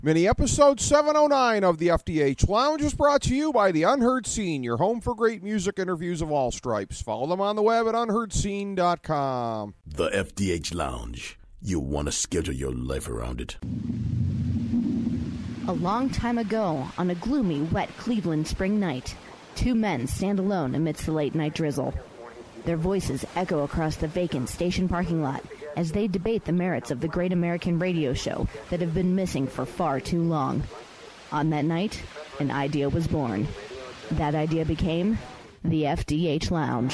Mini episode 709 of the FDH Lounge is brought to you by the Unheard Scene, your home for great music interviews of all stripes. Follow them on the web at unheardscene.com. The FDH Lounge. You'll want to schedule your life around it. A long time ago, on a gloomy, wet Cleveland spring night, two men stand alone amidst the late-night drizzle. Their voices echo across the vacant station parking lot as they debate the merits of the great American radio show that have been missing for far too long. On that night, an idea was born. That idea became the FDH Lounge.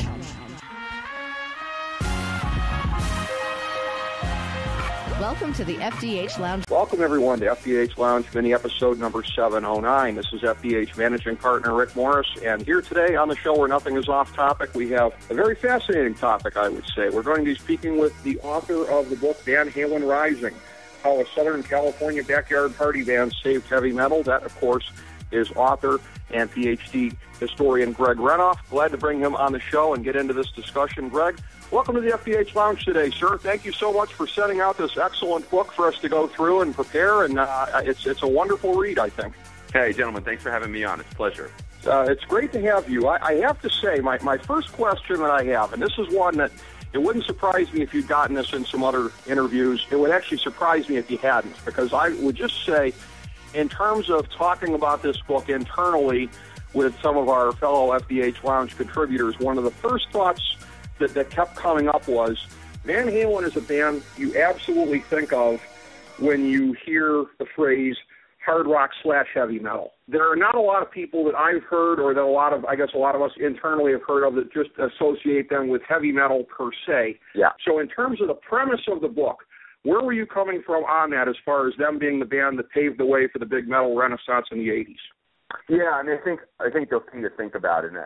Welcome to the FDH Lounge. Welcome, everyone, to FDH Lounge mini episode number 709. This is FDH managing partner Rick Morris, and here today on the show where nothing is off topic, we have a very fascinating topic, I would say. We're going to be speaking with the author of the book, Van Halen Rising, How a Southern California Backyard Party Band Saved Heavy Metal. That, of course, is author and PhD historian Greg Renoff. Glad to bring him on the show and get into this discussion. Greg, welcome to the FDH Lounge today, sir. Thank you so much for setting out this excellent book for us to go through and prepare, and it's a wonderful read, I think. Hey, gentlemen, thanks for having me on. It's a pleasure. It's great to have you. I have to say, my first question that I have, and this is one that it wouldn't surprise me if you'd gotten this in some other interviews. It would actually surprise me if you hadn't, because I would just say, in terms of talking about this book internally with some of our fellow FDH Lounge contributors, one of the first thoughts that kept coming up was Van Halen is a band you absolutely think of when you hear the phrase hard rock / heavy metal. There are not a lot of people that I've heard, or that a lot of us internally have heard of, that just associate them with heavy metal per se. Yeah. So in terms of the premise of the book, where were you coming from on that as far as them being the band that paved the way for the big metal renaissance in the 80s? Yeah, I mean, I think the thing to think about, and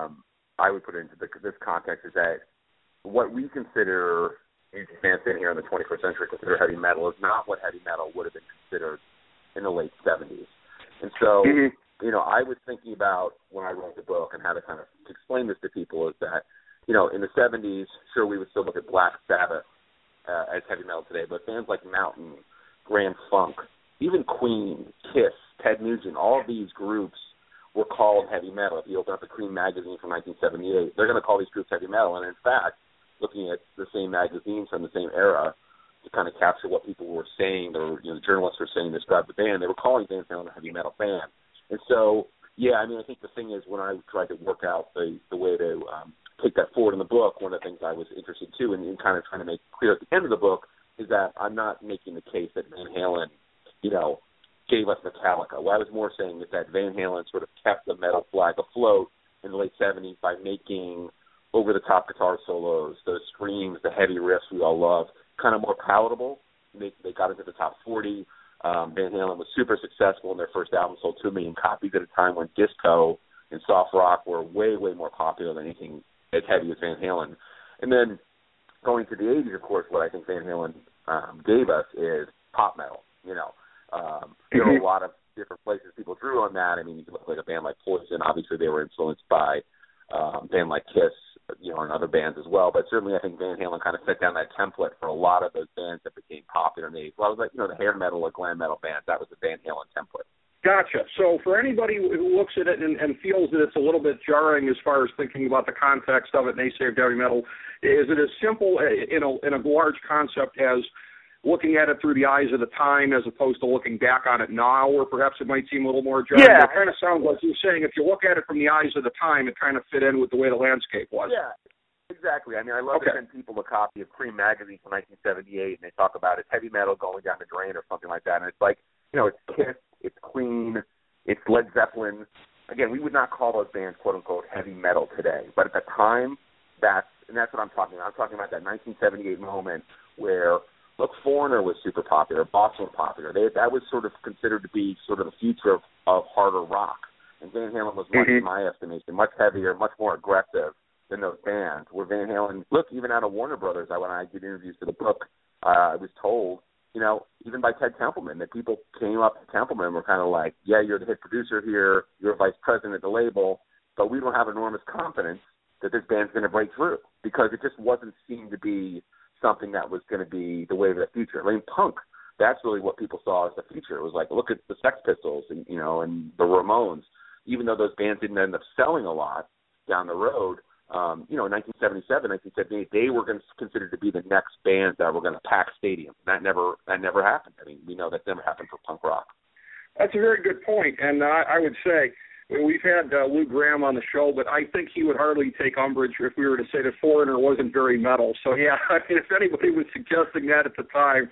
I would put it into this context, is that what we consider, fans in here in the 21st century, consider heavy metal is not what heavy metal would have been considered in the late 70s. And so, you know, I was thinking about when I wrote the book and how to kind of explain this to people is that, you know, in the 70s, sure, we would still look at Black Sabbath as heavy metal today, but bands like Mountain, Grand Funk, even Queen, Kiss, Ted Nugent, all of these groups were called heavy metal. If you open up the Cream magazine from 1978, they're going to call these groups heavy metal. And in fact, looking at the same magazines from the same era to kind of capture what people were saying, or the journalists were saying to describe the band, they were calling Van Halen a heavy metal band. And so, yeah, I mean, I think the thing is, when I tried to work out the way to take that forward in the book, one of the things I was interested too, and kind of trying to make clear at the end of the book, is that I'm not making the case that Van Halen, gave us Metallica. What I was more saying is that Van Halen sort of kept the metal flag afloat in the late 70s by making over-the-top guitar solos, those screams, the heavy riffs we all love, kind of more palatable. They got into the top 40. Van Halen was super successful, and their first album sold 2 million copies at a time when disco and soft rock were way, way more popular than anything as heavy as Van Halen. And then going to the 80s, of course, what I think Van Halen gave us is pop metal. There are a lot of different places people drew on that. I mean, you can look like a band like Poison. Obviously, they were influenced by a band like Kiss, and other bands as well. But certainly, I think Van Halen kind of set down that template for a lot of those bands that became popular in the 80s. Well, I was like, the hair metal or glam metal bands, that was the Van Halen template. Gotcha. So for anybody who looks at it and feels that it's a little bit jarring as far as thinking about the context of it, and they saved heavy metal, is it as simple in a large concept as looking at it through the eyes of the time as opposed to looking back on it now, or perhaps it might seem a little more jarring? Yeah. It kind of sounds like you're saying if you look at it from the eyes of the time, it kind of fit in with the way the landscape was. Yeah, exactly. I mean, I love to send people a copy of Cream magazine from 1978, and they talk about it, heavy metal going down the drain or something like that, and it's like, it's Kiss, it's Queen, it's Led Zeppelin. Again, we would not call those bands, quote-unquote, heavy metal today, but at the time, that's what I'm talking about. I'm talking about that 1978 moment where, look, Foreigner was super popular, Boston was popular. That was sort of considered to be sort of the future of harder rock. And Van Halen was, much, in my estimation, much heavier, much more aggressive than those bands. Where Van Halen, look, even out of Warner Brothers, when I did interviews for the book, I was told, even by Ted Templeman, that people came up to Templeman and were kind of like, yeah, you're the hit producer here, you're vice president of the label, but we don't have enormous confidence that this band's going to break through, because it just wasn't seen to be something that was going to be the wave of the future. I mean, punk that's really what people saw as the future. It was like, look at the Sex Pistols and the Ramones. Even though those bands didn't end up selling a lot down the road, in 1977, 1978, they were considered to be the next bands that were going to pack stadiums. That never happened. I mean, we know that never happened for punk rock. That's a very good point, and I would say we've had Lou Gramm on the show, but I think he would hardly take umbrage if we were to say that Foreigner wasn't very metal. So, yeah, I mean, if anybody was suggesting that at the time,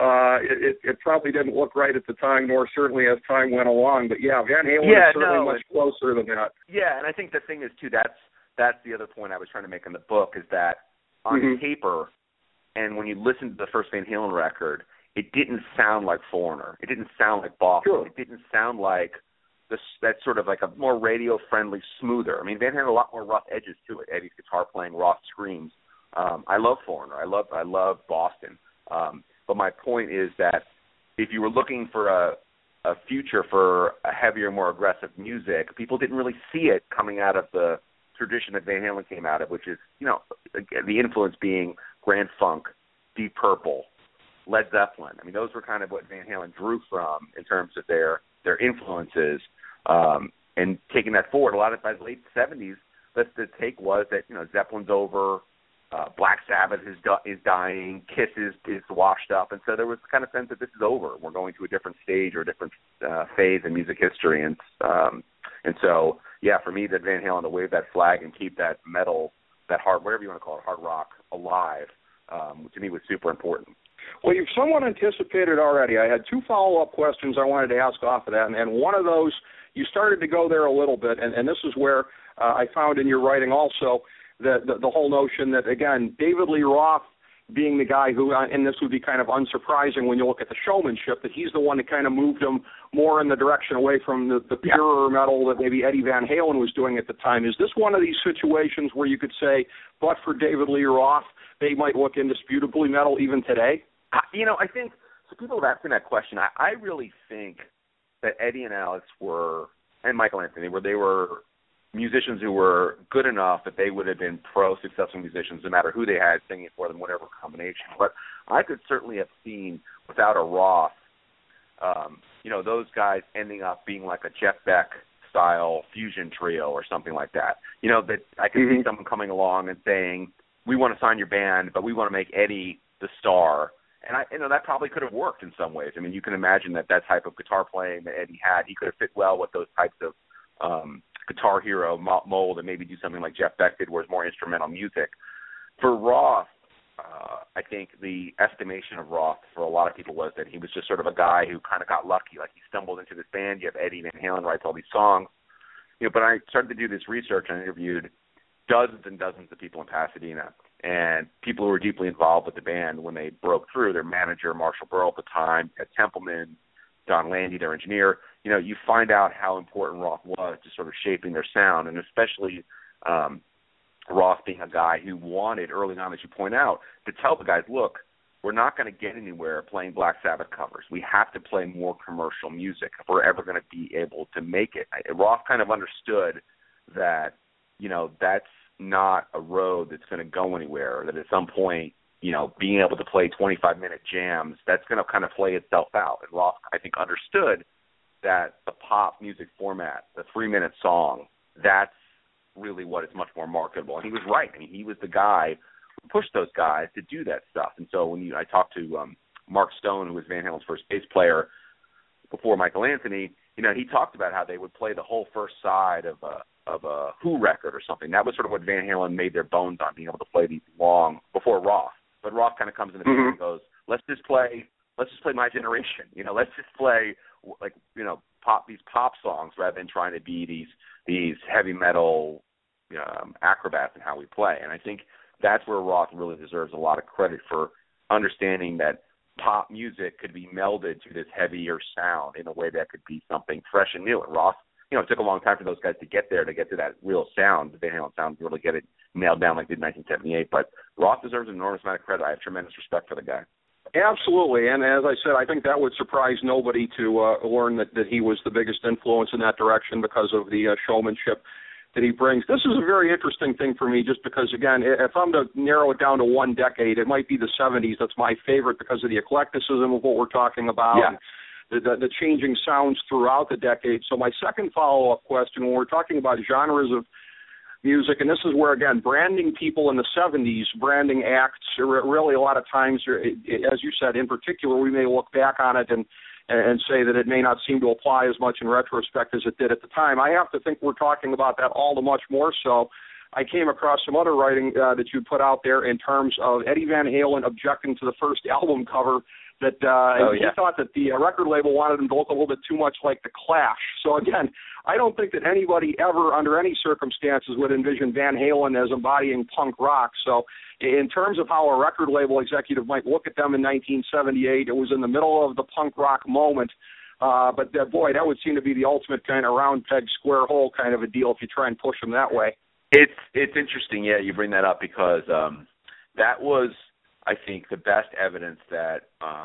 it probably didn't look right at the time, nor certainly as time went along. But, yeah, Van Halen is certainly much closer than that. Yeah, and I think the thing is, too, that's the other point I was trying to make in the book, is that on paper, and when you listen to the first Van Halen record, it didn't sound like Foreigner. It didn't sound like Boston. Sure. It didn't sound like that's sort of like a more radio-friendly, smoother. I mean, Van Halen had a lot more rough edges to it. Eddie's guitar playing, Roth screams. I love Foreigner. I love Boston. But my point is that if you were looking for a future for a heavier, more aggressive music, people didn't really see it coming out of the tradition that Van Halen came out of, which is, the influence being Grand Funk, Deep Purple, Led Zeppelin. I mean, those were kind of what Van Halen drew from in terms of their influences. And taking that forward, a lot of by the late 70s, the take was that, Zeppelin's over, Black Sabbath is dying, Kiss is washed up, and so there was kind of sense that this is over. We're going to a different stage or a different phase in music history, and so, yeah, for me, that Van Halen to wave that flag and keep that metal, that hard, whatever you want to call it, hard rock, alive, to me was super important. Well, you've somewhat anticipated already. I had two follow-up questions I wanted to ask off of that, and one of those, you started to go there a little bit, and this is where I found in your writing also the whole notion that, again, David Lee Roth being the guy who, and this would be kind of unsurprising when you look at the showmanship, that he's the one that kind of moved him more in the direction away from the purer metal that maybe Eddie Van Halen was doing at the time. Is this one of these situations where you could say, but for David Lee Roth, they might look indisputably metal even today? I think, so people have asked me that question. I really think that Eddie and Alex and Michael Anthony, they were musicians who were good enough that they would have been successful musicians no matter who they had singing for them, whatever combination. But I could certainly have seen, without a Roth, those guys ending up being like a Jeff Beck style fusion trio or something like that. That I could see someone coming along and saying, we want to sign your band, but we want to make Eddie the star. And that probably could have worked in some ways. I mean, you can imagine that type of guitar playing that Eddie had, he could have fit well with those types of guitar hero mold, and maybe do something like Jeff Beck did, where it's more instrumental music. For Roth, I think the estimation of Roth for a lot of people was that he was just sort of a guy who kind of got lucky, like he stumbled into this band. You have Eddie Van Halen writes all these songs. But I started to do this research and interviewed dozens and dozens of people in Pasadena, and people who were deeply involved with the band when they broke through. Their manager, Marshall Burrell at the time, Ed Templeman, Don Landy, their engineer. You find out how important Roth was to sort of shaping their sound, and especially Roth being a guy who wanted early on, as you point out, to tell the guys, look, we're not going to get anywhere playing Black Sabbath covers. We have to play more commercial music if we're ever going to be able to make it. Roth kind of understood that, that's not a road that's going to go anywhere, that at some point, being able to play 25-minute jams, that's going to kind of play itself out. And Roth, I think, understood that the pop music format, the 3-minute song, that's really what is much more marketable. And he was right. I mean, he was the guy who pushed those guys to do that stuff. And so when I talked to Mark Stone, who was Van Halen's first bass player before Michael Anthony, he talked about how they would play the whole first side of a Who record or something. That was sort of what Van Halen made their bones on, being able to play these long before Roth. But Roth kind of comes in the beginning and goes, let's just play My Generation. Let's just play these pop songs rather than trying to be these heavy metal acrobats in how we play. And I think that's where Roth really deserves a lot of credit for understanding that pop music could be melded to this heavier sound in a way that could be something fresh and new. And Roth, it took a long time for those guys to get there, to get to that real sound, the Van Halen sound, to really get it nailed down like they did in 1978. But Roth deserves an enormous amount of credit. I have tremendous respect for the guy. Absolutely, and as I said, I think that would surprise nobody to learn that he was the biggest influence in that direction because of the showmanship. that he brings. This is a very interesting thing for me just because, again, if I'm to narrow it down to one decade, it might be the 70s. That's my favorite because of the eclecticism of what we're talking about. Yeah. The changing sounds throughout the decade. So my second follow-up question, when we're talking about genres of music, and this is where, again, branding people in the 70s, branding acts, really a lot of times, as you said, in particular, we may look back on it and say that it may not seem to apply as much in retrospect as it did at the time. I have to think we're talking about that all the much more so. I came across some other writing that you put out there in terms of Eddie Van Halen objecting to the first album cover, that he thought that the record label wanted him to look a little bit too much like The Clash. So, again, I don't think that anybody ever, under any circumstances, would envision Van Halen as embodying punk rock. So in terms of how a record label executive might look at them in 1978, it was in the middle of the punk rock moment. But, boy, that would seem to be the ultimate kind of round peg, square hole kind of a deal if you try and push them that way. It's interesting, you bring that up because that was, I think, the best evidence that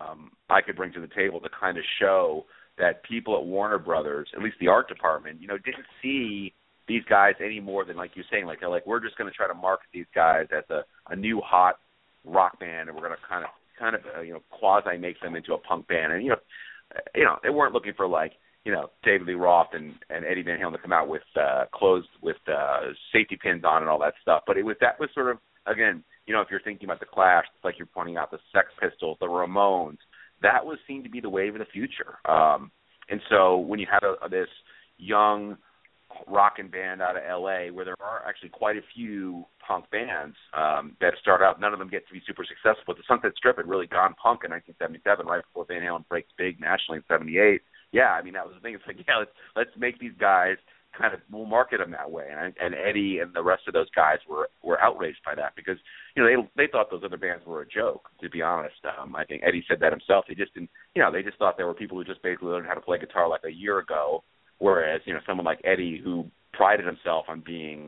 I could bring to the table to kind of show that people at Warner Brothers, at least the art department, didn't see these guys any more than, like you're saying, they're like, we're just going to try to market these guys as a new hot rock band, and we're going to kind of quasi make them into a punk band, and they weren't looking for David Lee Roth and Eddie Van Halen to come out with clothes with safety pins on and all that stuff, but that was sort of, again, if you're thinking about the Clash, it's like you're pointing out the Sex Pistols, the Ramones, that was seen to be the wave of the future. And so when you have this young rockin' band out of L.A., where there are actually quite a few punk bands that start out, none of them get to be super successful, but the Sunset Strip had really gone punk in 1977, right before Van Halen breaks big nationally in 78. Yeah, I mean, that was the thing. It's like, let's make these guys we'll market them that way. And Eddie and the rest of those guys were outraged by that because, they thought those other bands were a joke, to be honest. I think Eddie said that himself. They just didn't, they just thought there were people who just basically learned how to play guitar like a year ago, whereas, someone like Eddie who prided himself on being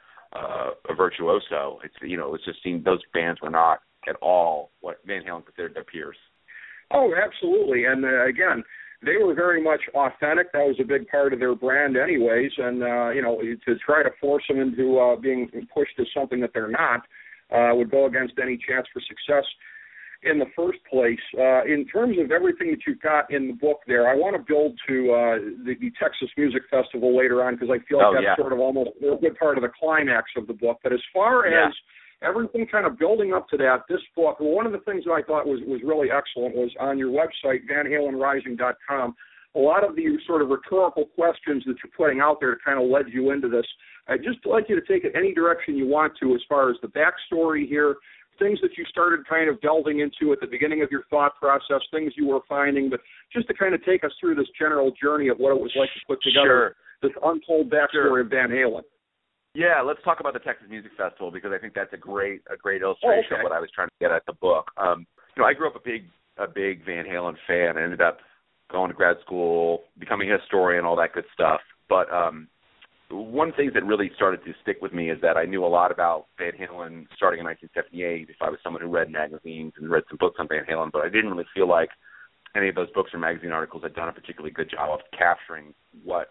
a virtuoso, it's just seen those bands were not at all what Van Halen considered their peers. Oh, absolutely. And again, they were very much authentic. That was a big part of their brand anyways. And, to try to force them into being pushed as something that they're not would go against any chance for success in the first place. In terms of everything that you've got in the book there, I want to build to the Texas Music Festival later on because I feel like that's sort of almost a good part of the climax of the book. But as far as everything kind of building up to that, this book, one of the things that I thought was really excellent was on your website, VanHalenRising.com, a lot of the sort of rhetorical questions that you're putting out there kind of led you into this. I'd just like you to take it any direction you want to as far as the backstory here, things that you started kind of delving into at the beginning of your thought process, things you were finding, but just to kind of take us through this general journey of what it was like to put together this untold backstory of Van Halen. Yeah, let's talk about the Texas Music Festival because I think that's a great illustration of what I was trying to get at the book. I grew up a big Van Halen fan. I ended up going to grad school, becoming a historian, all that good stuff. But one of the things that really started to stick with me is that I knew a lot about Van Halen starting in 1978. If I was someone who read magazines and read some books on Van Halen, but I didn't really feel like any of those books or magazine articles had done a particularly good job of capturing what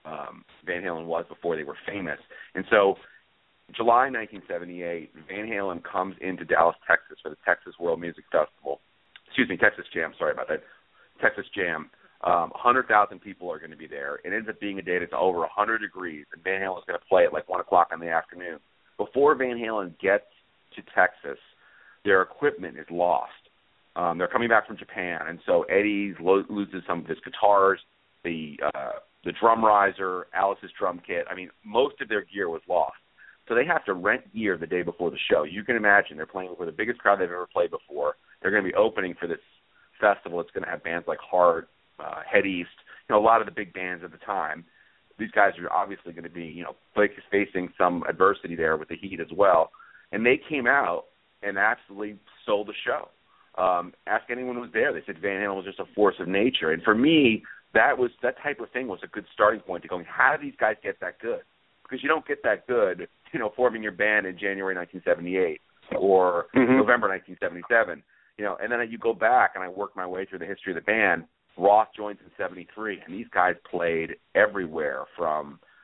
Van Halen was before they were famous. And so July 1978, Van Halen comes into Dallas, Texas for the Texas World Music Festival. Texas Jam, sorry about that. Texas Jam. 100,000 people are going to be there. It ends up being a day that's over 100 degrees, and Van Halen is going to play at like 1 o'clock in the afternoon. Before Van Halen gets to Texas, their equipment is lost. They're coming back from Japan, and so Eddie loses some of his guitars, the drum riser, Alice's drum kit. I mean, most of their gear was lost. So they have to rent gear the day before the show. You can imagine they're playing for the biggest crowd they've ever played before. They're going to be opening for this festival. It's going to have bands like Heart, Head East, a lot of the big bands at the time. These guys are obviously going to be, facing some adversity there with the heat as well. And they came out and absolutely sold the show. Ask anyone who was there. They said Van Halen was just a force of nature. And for me, that type of thing was a good starting point to going, how do these guys get that good? Because you don't get that good, forming your band in January 1978 or November 1977. And then you go back and I work my way through the history of the band. Roth joins in 73, and these guys played everywhere from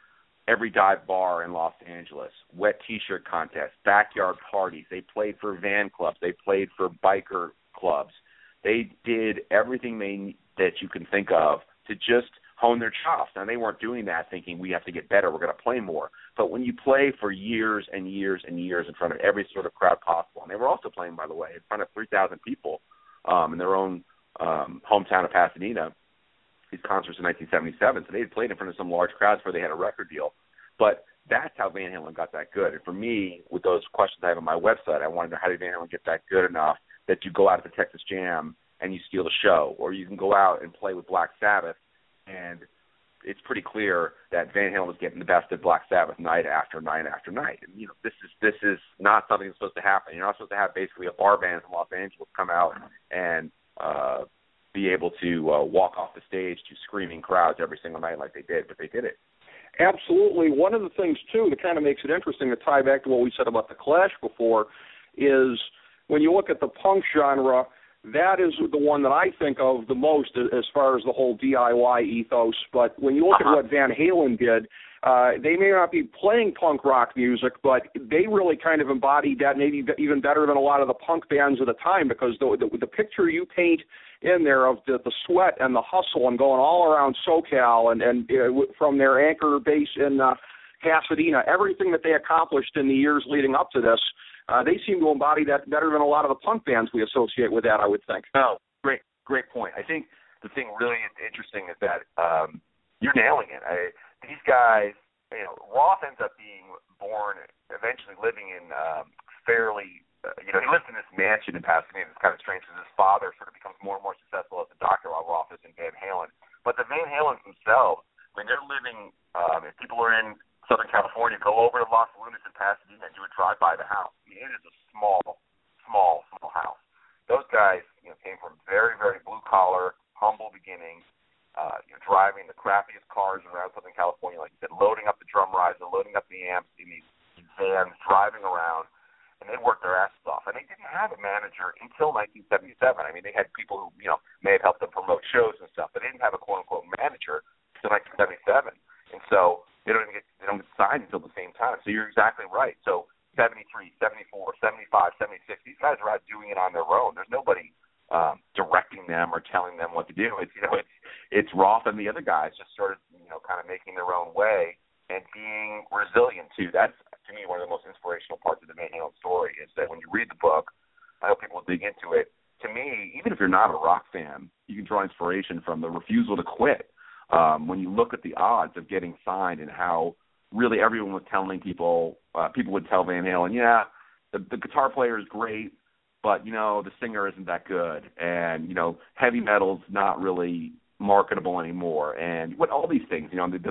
every dive bar in Los Angeles, wet T-shirt contests, backyard parties. They played for van clubs. They played for biker clubs. They did everything that you can think of to just hone their chops. Now, they weren't doing that thinking we have to get better, we're going to play more. But when you play for years and years and years in front of every sort of crowd possible, and they were also playing, by the way, in front of 3,000 people in their own hometown of Pasadena, these concerts in 1977. So they had played in front of some large crowds before they had a record deal. But that's how Van Halen got that good. And for me, with those questions I have on my website, I want to know, how did Van Halen get that good enough that you go out to the Texas Jam and you steal the show, or you can go out and play with Black Sabbath, and it's pretty clear that Van Halen was getting the best of Black Sabbath night after night after night. And, you know, this is not something that's supposed to happen. You're not supposed to have basically a bar band from Los Angeles come out and be able to walk off the stage to screaming crowds every single night like they did, but they did it. Absolutely. One of the things, too, that kind of makes it interesting to tie back to what we said about the Clash before is when you look at the punk genre, that is the one that I think of the most as far as the whole DIY ethos. But when you look at what Van Halen did, they may not be playing punk rock music, but they really kind of embodied that maybe even better than a lot of the punk bands of the time, because the picture you paint in there of the sweat and the hustle and going all around SoCal and from their anchor base in Pasadena, everything that they accomplished in the years leading up to this, they seem to embody that better than a lot of the punk bands we associate with that, I would think. No, great point. I think the thing really interesting is that you're nailing it. These guys, you know, Roth ends up being born, eventually living in fairly, he lives in this mansion in Pasadena. It's kind of strange because his father sort of becomes more and more successful as a doctor while Roth is in Van Halen. But the Van Halens themselves, I mean, they're living, if people are in Southern California, go over to Los Lunas in Pasadena and do a drive-by the house. I mean, it is a small house. Those guys, came from very, very blue-collar, humble beginnings, driving the crappiest cars around Southern California, like you said, loading up the drum riser, loading up the amps in these vans, driving around, and they worked their asses off. And they didn't have a manager until 1977. I mean, they had people who, may have helped them promote shows and stuff, but they didn't have a quote-unquote manager until 1977. And so they don't get signed until the same time. So you're exactly right. So 73, 74, 75, 76, these guys are out doing it on their own. There's nobody directing them or telling them what to do. It's Roth and the other guys just sort of, kind of making their own way and being resilient too. That's, to me, one of the most inspirational parts of the Van Halen story is that when you read the book, I hope people will dig into it. To me, even if you're not a rock fan, you can draw inspiration from the refusal to quit. When you look at the odds of getting signed and how really everyone was telling people would tell Van Halen, the guitar player is great, but, the singer isn't that good. And, heavy metal's not really marketable anymore. And all these things,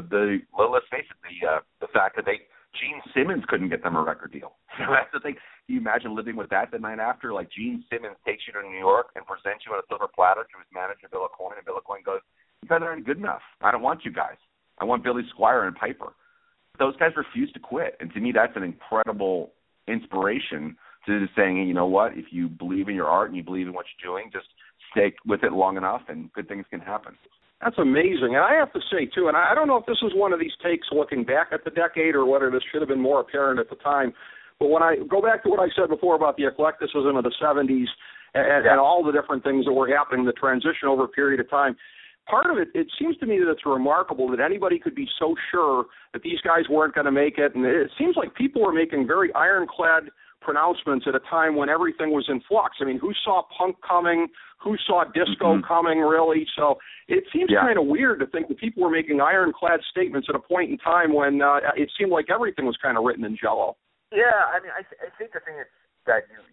let's face it, the fact that Gene Simmons couldn't get them a record deal. That's the thing. Can you imagine living with that the night after? Like, Gene Simmons takes you to New York and presents you on a silver platter to his manager, Bill Aucoin, and Bill Aucoin goes, "You guys aren't good enough. I don't want you guys. I want Billy Squier and Piper." Those guys refuse to quit. And to me, that's an incredible inspiration to just saying, hey, you know what? If you believe in your art and you believe in what you're doing, just stay with it long enough and good things can happen. That's amazing. And I have to say, too, and I don't know if this is one of these takes looking back at the decade or whether this should have been more apparent at the time, but when I go back to what I said before about the eclecticism of the 70s and all the different things that were happening, the transition over a period of time, part of it seems to me that it's remarkable that anybody could be so sure that these guys weren't going to make it. And it seems like people were making very ironclad pronouncements at a time when everything was in flux. I mean, who saw punk coming? Who saw disco coming, really? So it seems kind of weird to think that people were making ironclad statements at a point in time when it seemed like everything was kind of written in jello. Yeah, I mean, I think the thing is that you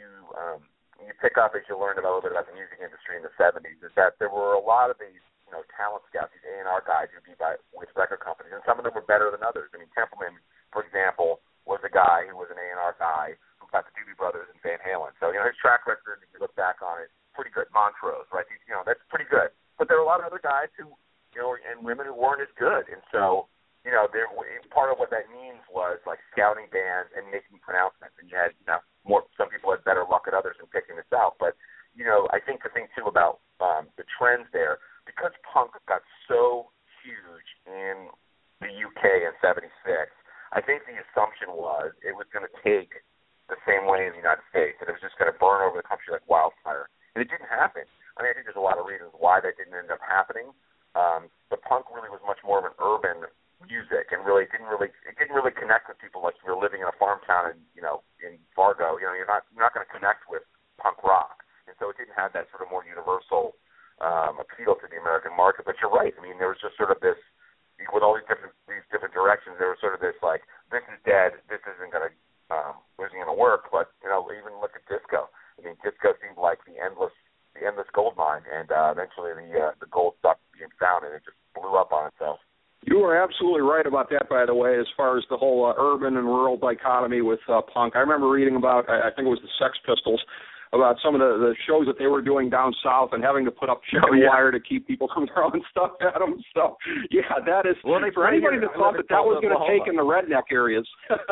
pick up as you learn a little bit about the music industry in the 70s is that there were a lot of these, talent scouts, these A&R guys who'd be with record companies, and some of them were better than others. I mean, Templeman, for example, was a guy who was an A&R guy who got the Doobie Brothers and Van Halen. So, his track record, if you look back on it, pretty good. Montrose, right? That's pretty good. But there were a lot of other guys who, and women who weren't as good. And so, part of what that means was like scouting bands and making pronouncements. And you had, some people had better luck than others in picking this out. But, I think the thing too about the trends there, because punk got so huge in the UK in '76. I think the assumption was it was going to take the same way in the United States, and it was just going to burn over the country like wildfire. And it didn't happen. I mean, I think there's a lot of reasons why that didn't end up happening. But punk really was much more of an urban music, and really didn't really connect with people like if you're living in a farm town in Fargo. You're not going to connect with punk rock, and so it didn't have that sort of more universal appeal to the American market. But you're right. I mean, there was just sort of this, with all these different directions, there was sort of this like, this is dead, this isn't going to work. But even look at disco. I mean, disco seemed like the endless gold mine, and eventually the gold stopped being found, and it just blew up on itself. You are absolutely right about that, by the way, as far as the whole urban and rural dichotomy with punk. I remember reading about, I think it was the Sex Pistols, about some of the shows that they were doing down south and having to put up chicken wire to keep people from throwing stuff at them. So, yeah, that is, for anybody that thought that was going to take in the redneck areas.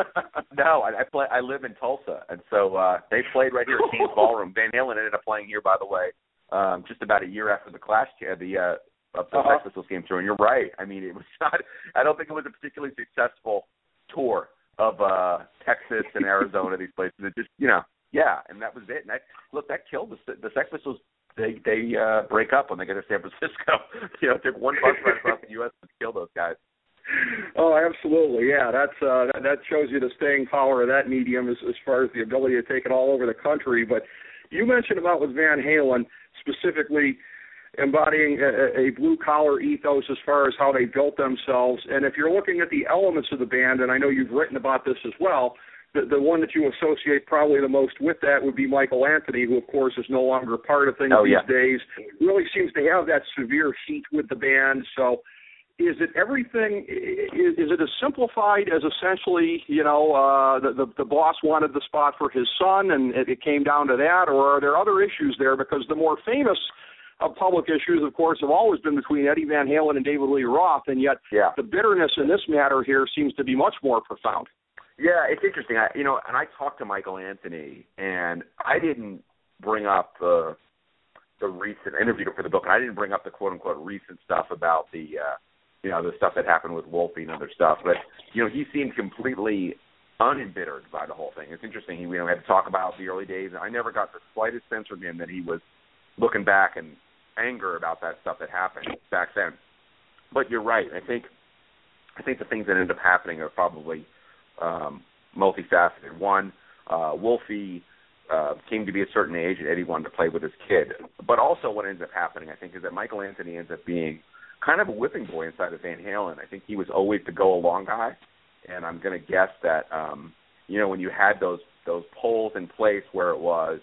No, I live in Tulsa, and so they played right here at King's Ballroom. Van Halen ended up playing here, by the way, just about a year after the Clash, the Sex Pistols came through. And you're right. I mean, it was not, I don't think it was a particularly successful tour of Texas and Arizona, these places. It just, yeah, and that was it. And that killed the Sex Pistols. They break up when they get to San Francisco. It took one bus ride across the U.S. to kill those guys. Oh, absolutely, yeah. That shows you the staying power of that medium as far as the ability to take it all over the country. But you mentioned about with Van Halen specifically embodying a blue-collar ethos as far as how they built themselves. And if you're looking at the elements of the band, and I know you've written about this as well, the one that you associate probably the most with that would be Michael Anthony, who, of course, is no longer a part of things these days. Really seems to have that severe heat with the band. So is it everything? Is it as simplified as essentially, the boss wanted the spot for his son and it came down to that? Or are there other issues there? Because the more famous of public issues, of course, have always been between Eddie Van Halen and David Lee Roth, and yet the bitterness in this matter here seems to be much more profound. Yeah, it's interesting. And I talked to Michael Anthony, and I didn't bring up the recent interview for the book. And I didn't bring up the quote unquote recent stuff about the stuff that happened with Wolfie and other stuff. But he seemed completely unembittered by the whole thing. It's interesting. He had to talk about the early days, and I never got the slightest sense from him that he was looking back and anger about that stuff that happened back then. But you're right. I think the things that ended up happening are probably multifaceted. One, Wolfie came to be a certain age, and Eddie wanted to play with his kid. But also what ends up happening, I think, is that Michael Anthony ends up being kind of a whipping boy inside of Van Halen. I think he was always the go-along guy, and I'm going to guess that, when you had those polls in place where it was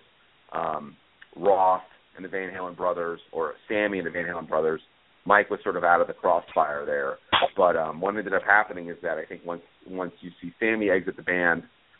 Roth and the Van Halen brothers, or Sammy and the Van Halen brothers, Mike was sort of out of the crossfire there. But what ended up happening is that I think once you see Sammy exit the band,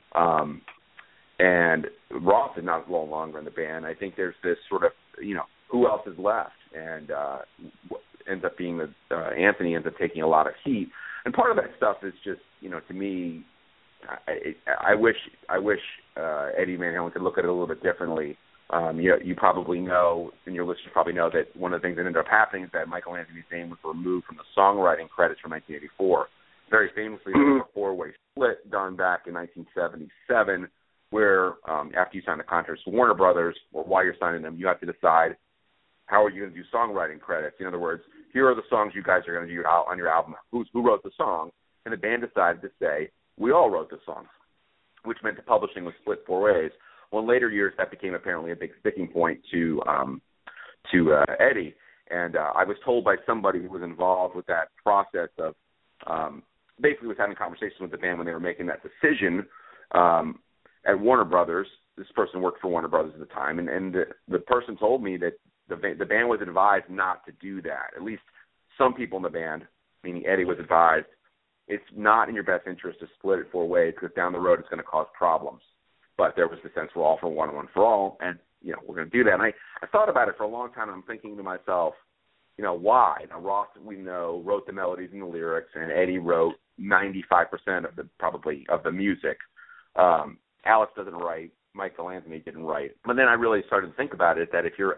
and Roth is not no longer in the band, I think there's this sort of, who else is left? And ends up being that Anthony ends up taking a lot of heat. And part of that stuff is just, to me, I wish Eddie Van Halen could look at it a little bit differently. You probably know, and your listeners probably know, that one of the things that ended up happening is that Michael Anthony's name was removed from the songwriting credits from 1984. Very famously, there was a four-way split done back in 1977, where after you sign the contracts with Warner Brothers, or while you're signing them, you have to decide how are you going to do songwriting credits. In other words, here are the songs you guys are going to do on your album. Who wrote the song? And the band decided to say, we all wrote the songs, which meant the publishing was split four ways. Well, in later years, that became apparently a big sticking point to Eddie. And I was told by somebody who was involved with that process of basically was having conversations with the band when they were making that decision at Warner Brothers. This person worked for Warner Brothers at the time, and the person told me that the band was advised not to do that. At least some people in the band, meaning Eddie, was advised it's not in your best interest to split it four ways because down the road it's going to cause problems. But there was the sense we're all for one and one for all, and we're going to do that. And I thought about it for a long time, and I'm thinking to myself, why? Now, Roth, we know, wrote the melodies and the lyrics, and Eddie wrote 95% of the music. Alex doesn't write. Michael Anthony didn't write. But then I really started to think about it, that if you're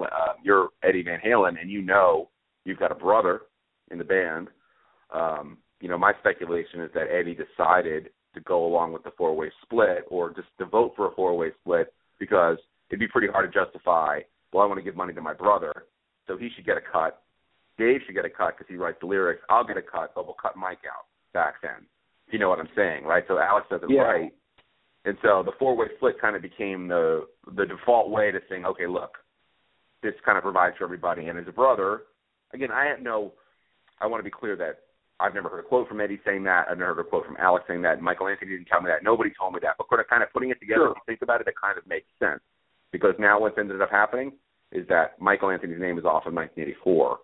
Eddie Van Halen, and you've got a brother in the band, my speculation is that Eddie decided to go along with the four-way split or just to vote for a four-way split because it'd be pretty hard to justify, well, I want to give money to my brother, so he should get a cut. Dave should get a cut because he writes the lyrics. I'll get a cut, but we'll cut Mike out back then. If you know what I'm saying, right? So Alex does it right. And so the four-way split kind of became the default way to saying, okay, look, this kind of provides for everybody. And as a brother, again, I want to be clear that I've never heard a quote from Eddie saying that. I've never heard a quote from Alex saying that. Michael Anthony didn't tell me that. Nobody told me that. But kind of putting it together, if you think about it, it kind of makes sense. Because now what's ended up happening is that Michael Anthony's name is off of 1984.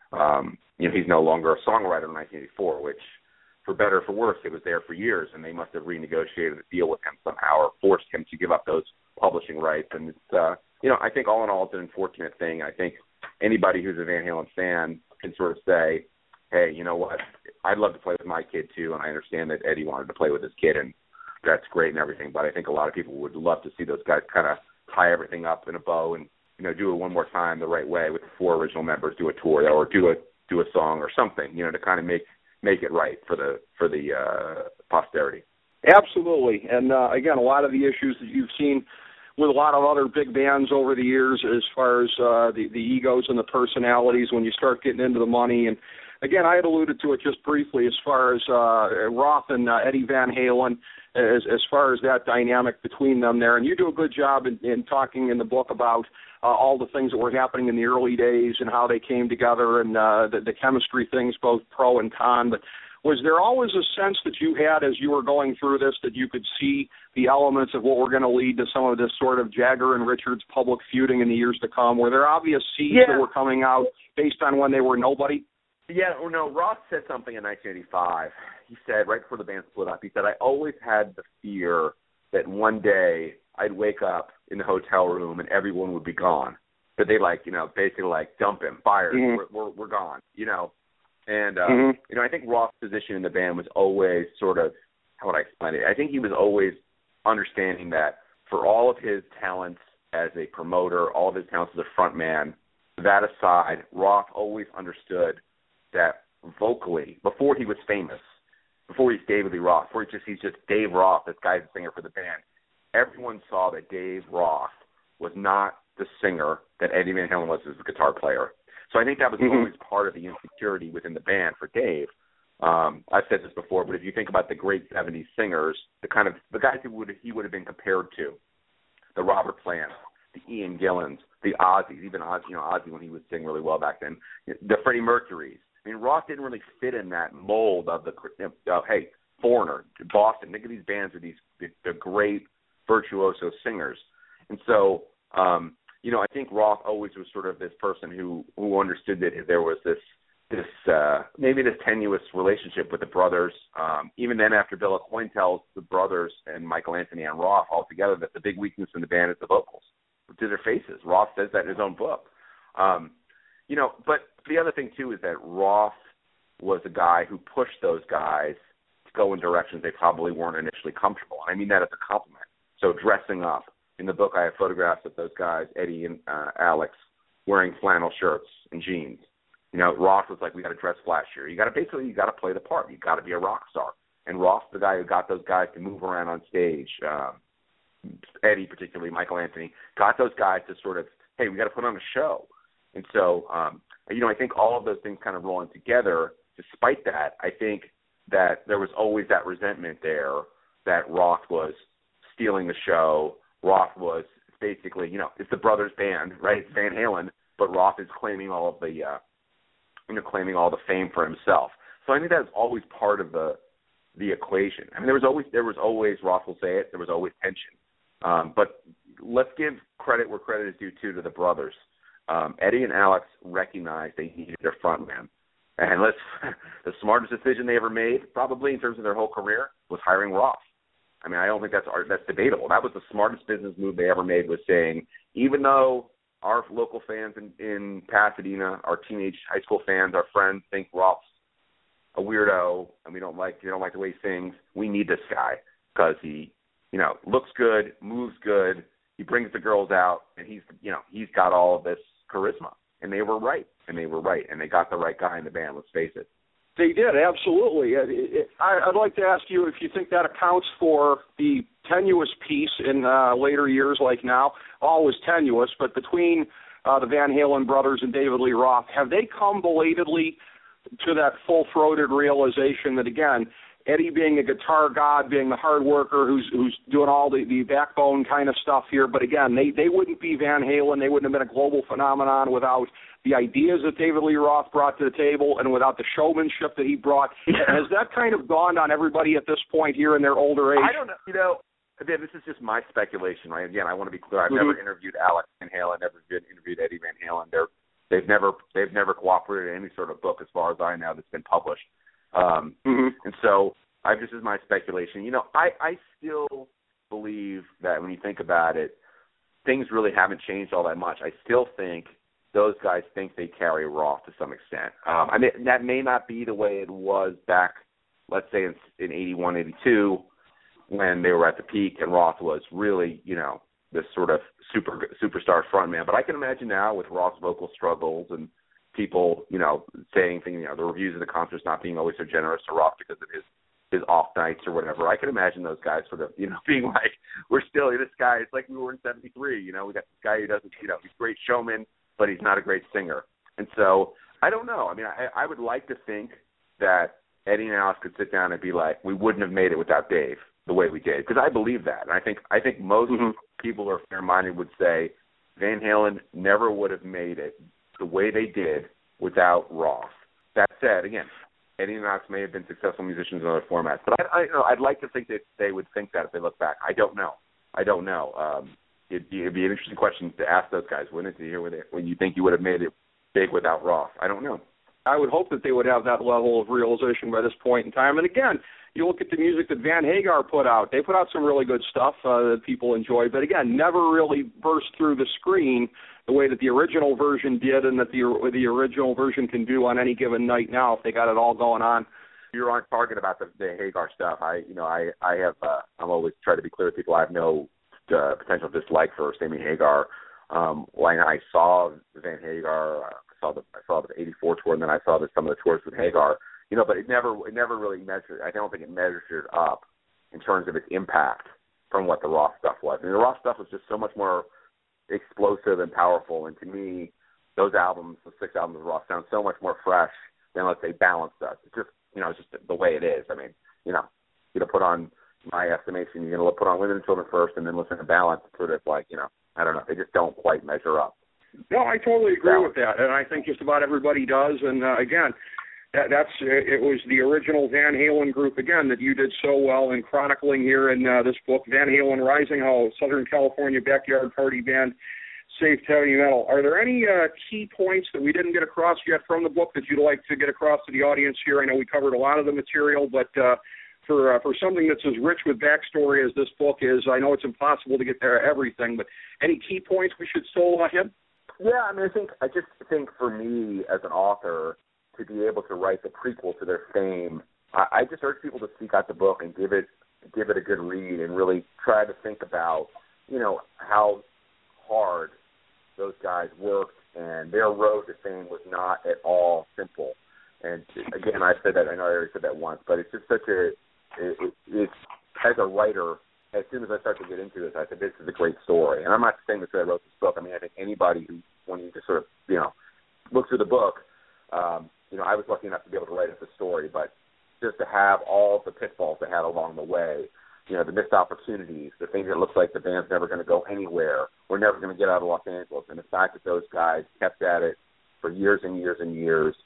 He's no longer a songwriter in 1984, which, for better or for worse, it was there for years, and they must have renegotiated a deal with him somehow or forced him to give up those publishing rights. And it's, I think all in all, it's an unfortunate thing. I think anybody who's a Van Halen fan can sort of say, hey, you know what, I'd love to play with my kid too, and I understand that Eddie wanted to play with his kid, and that's great and everything, but I think a lot of people would love to see those guys kind of tie everything up in a bow and, do it one more time the right way with the four original members, do a tour or do a song or something, to kind of make it right for the posterity. Absolutely. And again, a lot of the issues that you've seen with a lot of other big bands over the years as far as the egos and the personalities when you start getting into the money. And again, I had alluded to it just briefly as far as Roth and Eddie Van Halen, as far as that dynamic between them there. And you do a good job in talking in the book about all the things that were happening in the early days and how they came together and the chemistry things, both pro and con. But was there always a sense that you had as you were going through this that you could see the elements of what were going to lead to some of this sort of Jagger and Richards public feuding in the years to come? Were there obvious seeds that were coming out based on when they were nobody? Yeah, no, Ross said something in 1985. He said, right before the band split up, he said, I always had the fear that one day I'd wake up in the hotel room and everyone would be gone. That they basically dump him, fired, we're gone, And, I think Roth's position in the band was always sort of, how would I explain it? I think he was always understanding that for all of his talents as a promoter, all of his talents as a front man, that aside, Roth always understood that vocally, before he was famous, before he's David Lee Roth, before he's just Dave Roth, this guy's the singer for the band, everyone saw that Dave Roth was not the singer that Eddie Van Halen was as a guitar player. So I think that was always part of the insecurity within the band for Dave. I've said this before, but if you think about the great 70s singers, the guys he would have been compared to, the Robert Plants, the Ian Gillans, the Ozzies, even Ozzy when he would sing really well back then, the Freddie Mercurys. I mean, Roth didn't really fit in that mold of hey, Foreigner, Boston. Think of these bands with the great virtuoso singers. And so, I think Roth always was sort of this person who understood that there was this maybe this tenuous relationship with the brothers. Even then, after Bill Aucoin tells the brothers and Michael Anthony and Roth all together that the big weakness in the band is the vocals to their faces. Roth says that in his own book. But the other thing, too, is that Roth was a guy who pushed those guys to go in directions they probably weren't initially comfortable. And I mean that as a compliment. So dressing up. In the book, I have photographs of those guys, Eddie and Alex, wearing flannel shirts and jeans. Roth was like, we got to dress flashier. You got to play the part. You got to be a rock star. And Roth's the guy who got those guys to move around on stage. Eddie, particularly Michael Anthony, got those guys to sort of, hey, we got to put on a show. And so, I think all of those things kind of rolling together. Despite that, I think that there was always that resentment there that Roth was stealing the show. Roth was basically, it's the brothers band, right? It's Van Halen, but Roth is claiming all of the, claiming all the fame for himself. So I think that's always part of the equation. I mean, there was always, Roth will say it, there was always tension. But let's give credit where credit is due to the brothers. Eddie and Alex recognized they needed their front man. And the smartest decision they ever made, probably in terms of their whole career, was hiring Roth. I mean, I don't think that's debatable. That was the smartest business move they ever made, was saying, even though our local fans in Pasadena, our teenage high school fans, our friends think Roth's a weirdo and they don't like the way he sings, we need this guy because he, looks good, moves good, he brings the girls out, and he's got all of this charisma. And they were right. And they got the right guy in the band, let's face it. They did, absolutely. I'd like to ask you if you think that accounts for the tenuous piece in later years like now, always tenuous, but between the Van Halen brothers and David Lee Roth, have they come belatedly to that full-throated realization that, again, Eddie being a guitar god, being the hard worker who's doing all the backbone kind of stuff here, but again, they wouldn't be Van Halen, they wouldn't have been a global phenomenon without the ideas that David Lee Roth brought to the table and without the showmanship that he brought. Has that kind of dawned on everybody at this point here in their older age? I don't know. Again, this is just my speculation, right? Again, I want to be clear. I've never interviewed Alex Van Halen, never interviewed Eddie Van Halen. They've never cooperated in any sort of book, as far as I know, that's been published. And so this is my speculation. I still believe that when you think about it, things really haven't changed all that much. I still think those guys think they carry Roth to some extent. I mean, that may not be the way it was back, let's say, in 81, 82, when they were at the peak and Roth was really, this sort of superstar frontman. But I can imagine now with Roth's vocal struggles and people, saying things, the reviews of the concerts not being always so generous to Roth because of his off nights or whatever. I can imagine those guys sort of, being like, we're still, this guy, it's like we were in 73, we got this guy who doesn't, he's a great showman, but he's not a great singer. And so, I don't know. I mean, I would like to think that Eddie and Alex could sit down and be like, we wouldn't have made it without Dave the way we did, because I believe that. And I think most people who are fair-minded would say Van Halen never would have made it the way they did without Roth. That said, again, Eddie and Alex may have been successful musicians in other formats, but I'd like to think that they would think that if they look back. I don't know. It'd be an interesting question to ask those guys, wouldn't it, to hear when you think you would have made it big without Roth. I don't know. I would hope that they would have that level of realization by this point in time. And again, you look at the music that Van Hagar put out. They put out some really good stuff that people enjoyed, but again, never really burst through the screen the way that the original version did and that the original version can do on any given night now if they got it all going on. You're on target about the Hagar stuff. I'm always try to be clear with people. I have no potential dislike for Sammy Hagar. When I saw Van Hagar, I saw the '84 tour, and then I saw some of the tours with Hagar. But it never really measured. I don't think it measured up in terms of its impact from what the Roth stuff was. I mean, the Roth stuff was just so much more explosive and powerful. And to me, those albums, the 6 albums of Roth, sound so much more fresh than, let's say, Balance does. It's just, it's just the way it is. I mean, you're going to put on, my estimation, you're going to put on Women and Children first and then listen to Balance. It's sort of like, I don't know. They just don't quite measure up. No, I totally agree with that, and I think just about everybody does. And again, it was the original Van Halen group again that you did so well in chronicling here in this book, Van Halen Rising, how Southern California backyard party band saved heavy metal. Are there any key points that we didn't get across yet from the book that you'd like to get across to the audience here? I know we covered a lot of the material, but for something that's as rich with backstory as this book is, I know it's impossible to get there everything, but any key points we should still hit? Yeah, I mean, I just think for me as an author to be able to write the prequel to their fame, I just urge people to seek out the book and give it a good read and really try to think about, how hard those guys worked, and their road to fame was not at all simple. And again, I said that, I know I already said that once, but it's just it's as a writer, as soon as I start to get into this, I said, this is a great story. And I'm not saying this I wrote this book. I mean, I think anybody who, when you just sort of, look through the book, I was lucky enough to be able to write up the story, but just to have all the pitfalls they had along the way, the missed opportunities, the things that looks like the band's never going to go anywhere, we're never going to get out of Los Angeles, and the fact that those guys kept at it for years and years and years,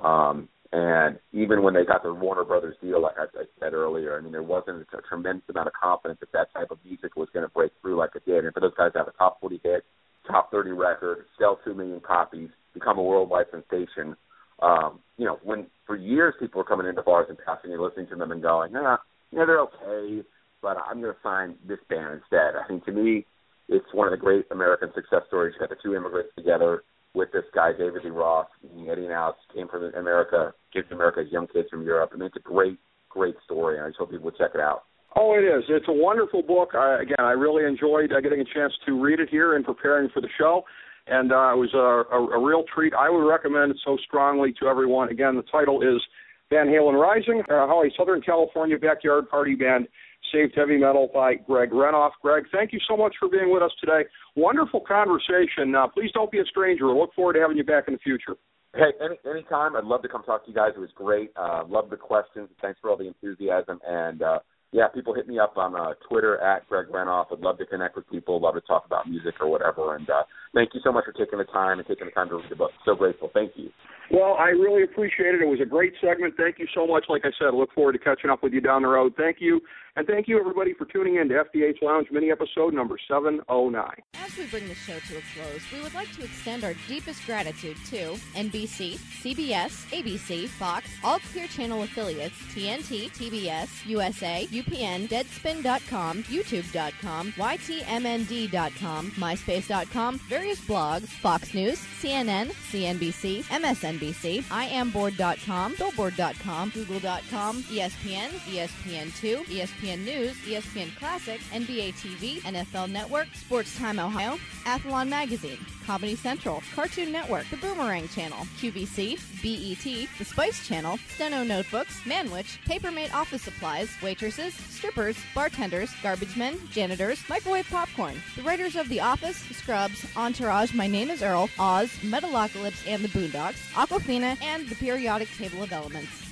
and even when they got the Warner Brothers deal, like I said earlier, I mean, there wasn't a tremendous amount of confidence that type of music was going to break through like it did. And for those guys to have a top 40 hit, top 30 record, sell 2 million copies, become a worldwide sensation, when for years people were coming into bars and passing and listening to them and going, they're okay, but I'm going to sign this band instead. I think to me, it's one of the great American success stories. You got the two immigrants together with this guy, David Lee Roth, Eddie and Alex, came from America, came to America as young kids from Europe. I mean, it's a great, great story, and I just hope people would check it out. Oh, it is. It's a wonderful book. I really enjoyed getting a chance to read it here and preparing for the show, and it was a real treat. I would recommend it so strongly to everyone. Again, the title is Van Halen Rising, how a Southern California backyard party band saved heavy metal by Greg Renoff. Greg, thank you so much for being with us today. Wonderful conversation. Please don't be a stranger. We look forward to having you back in the future. Hey, anytime. I'd love to come talk to you guys. It was great. Love the questions. Thanks for all the enthusiasm. And, people hit me up on Twitter at Greg Renoff. I'd love to connect with people, love to talk about music or whatever. And thank you so much for taking the time to read the book. So grateful. Thank you. Well, I really appreciate it. It was a great segment. Thank you so much. Like I said, I look forward to catching up with you down the road. Thank you. And thank you, everybody, for tuning in to FDH Lounge mini episode number 709. As we bring the show to a close, we would like to extend our deepest gratitude to NBC, CBS, ABC, Fox, all Clear Channel affiliates, TNT, TBS, USA, UPN, Deadspin.com, YouTube.com, YTMND.com, MySpace.com, various blogs, Fox News, CNN, CNBC, MSNBC, IamBoard.com, Billboard.com, Google.com, ESPN, ESPN2, ESPN News, ESPN Classic, NBA TV, NFL Network, Sports Time Ohio, Athlon Magazine, Comedy Central, Cartoon Network, The Boomerang Channel, QVC, BET, The Spice Channel, Steno Notebooks, Manwich, Papermate Office Supplies, waitresses, strippers, bartenders, garbage men, janitors, microwave popcorn, the writers of The Office, Scrubs, Entourage, My Name is Earl, Oz, Metalocalypse and the Boondocks, Aquafina, and The Periodic Table of Elements.